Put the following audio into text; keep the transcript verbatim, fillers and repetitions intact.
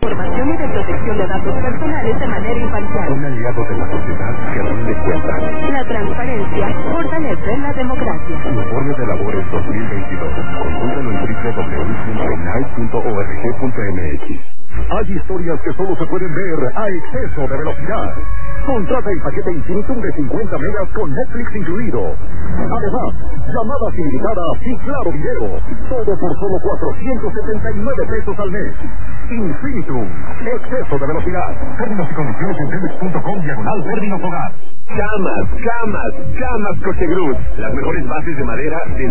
Información y de protección de datos personales de manera imparcial. Un aliado de la sociedad que rinde cuentas. La transparencia fortalece la democracia. Informe de labores dos mil veintidós. Consúltalo en doble u doble u doble u punto inai punto org punto eme equis. Hay historias que solo se pueden ver a exceso de velocidad. Contrata el paquete Infinitum de cincuenta megas con Netflix incluido. Además, llamadas ilimitadas y claro video. Todo por solo cuatrocientos setenta y nueve pesos al mes. Infinitum. Exceso de velocidad. Términos y condiciones en telmex punto com diagonal términos hogar. Camas, camas, camas Cochegruz. Las mejores bases de madera de